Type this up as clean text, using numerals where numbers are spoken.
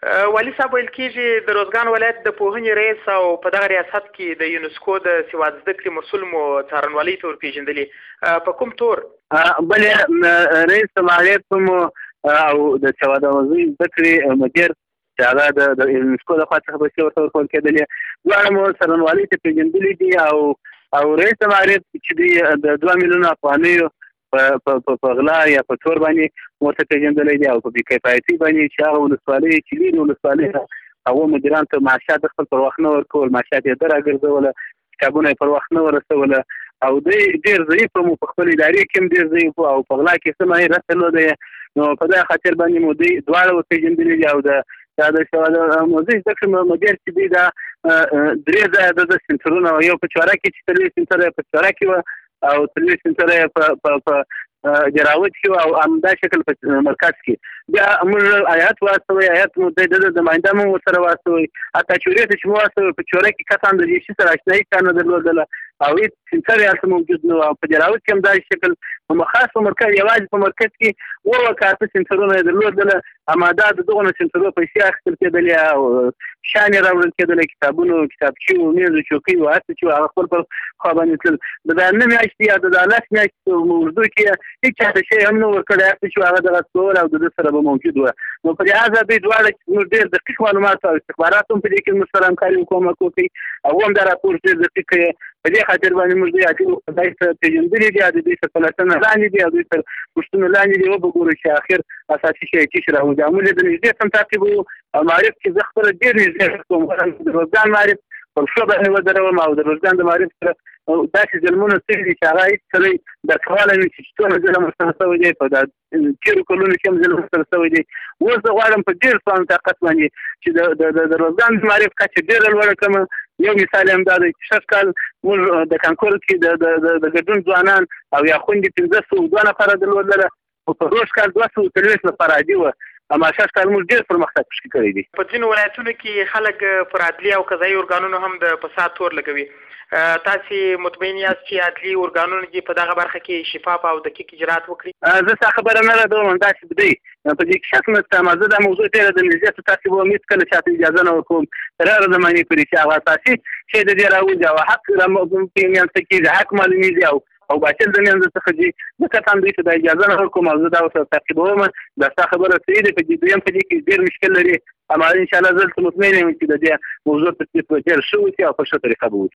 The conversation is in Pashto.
والي صاحب ویل کېږي د روزګان ولایت د پوهنې رئیس او په دغه ریاست کې د یونسکو د سواد زده کړې مسؤل مو څارنوالۍ ته ورپېژندلي په کوم تور؟ بلې رئیس معالیت مو او د سواد اوزۍ زده کړې مدیر چې هغه د یونسکو لخوا څخه پیسې ورته ورکول کېدلې دواړه مو څارنوالۍ ته پېژندلي دي او رئیس معالیت چې دی د 2 میلیونه افغانیو په غلا یا په تور باندې ورته پېژندلی دی او په بې کفایتي باندې چې هغه ولسوالۍ چې لري ولسوالۍ هغو مدیرانو ته معاشات خپل پر وخت نه ورکول، معاشات یې ده راګرځوله، کتابونه یې پر وخت نه ورسوله او دی ډېر ضعیف مو په خپل ادارې کې هم ډېر ضعیف او په غلا کې څه ماهر درلودی. نو په دغه خاطر باندې مو دوی دواړه وپېژندلي دي او د سواد اوزۍ زده کړې مدیر چې دی دا 3 ځایه د سنټرونه یو په چوره کې چې 3 سنټره یې په چوره کې وه او 3 سنټره یې په جراوت کې او همدا شکل په مرکز کې بیا موږ آیات واستوئ، آیات مو د نماینده مو ورسره واستوئ، حتی چورې ته چې مو واستوئ په چوره کې کسان د دې شي سره اشنایي چا نه درلودله او هېڅ سنټر یې هلته موجود نه و او په جراوت کې هم دا شکل خاص په مرکز یوازې په مرکز کې 8 سنټرونه یې درلودله همدا د دغو نه سنټرو پیسې اخیستل کېدلې او شیان یې راوړل کېدلی کتابونو، کتابچې و، میز و چوکۍ و، هر څه چې و هغه خپل پر خوا باندې تلل. د 9 میاشتې یا د 10 میاشتې په اردو کې هېڅ چاته شی هم نه ورکړی، هر څه چې هغه دغه کول او د ده سره به موجود وه. نو په لحاظه دوی دواړه موږ ډېر دقیق معلومات او استخبارات هم په دې کې موږ سره همکاري وکړو، کومک وکړي او هم دا راپور ډېر دقیق کوي. په دې خاطر باندې موږ دوی خدای ته پېژندلي دي، د دوی څخه پلټنه لاندې دي او دوی تر پوښتنو لاندې دي وبګورو چې اخر اساسي شی څه شی راوځي. موږ یې د نږدې سم تعقیبوو او معارف کې زه خپله ډېر نږدې کوم د روزګان معارف پر پښو باندې ودروم او د روزګان د معارف سره داسې ظلمونه څه دي چې هغه هېڅ سړی درک کولی نه شي چې څومره ظلم ورسره شوی دی، په تېرو کلونو کې هم ظلم ورسره شوی دی. اوس زه غواړم په ډېر سوان طاقت باندې چې د روزګان د معارف کچه ډېره لوړه کړم. یو مثال یې همدا دی چې 6 کال موږ د کانکور کې د ګډون ځوانان او یا خویندې 1502 نفره درلودله او په روز کال 240 نفره عادي وه. هماشه کال موږ ډېر پرمختګ پکې کړی دی. په ځینو ولایتونو کې خلک پر عدلي او قضایي ارګانونو هم د فساد تور لګوي. تاسې مطمئن یاست چې عدلي ارګانونه دې په دغه برخه کې شفاف او دقیق اجرات وکړي؟ زه ستا خبره نه ردوم، همداسې دی په دې کې شک نشته. زه دا موضوع ډېره د نږدې تعقیبوم، هېڅکله چاته اجازه نه ورکوم تر هغه زمانې پورې چې هغه اساسي شی د دې راوځي او حق په میانځ کې د حق معلومېږي او باطل د میانځ څخه ځي. زه قطعا دوی ته دا اجازه نه ورکوم او زه دا ورسره تعقیبوم. دا ستا خبره صحیح ده، په دې دویم په دې کې ډېر مشکل لري. هماغه انشاءالله زه دلته مطمئن یم چې د دې موضوع تصدیق به ډېر ښه وشي او په ښه طریقه به وشي.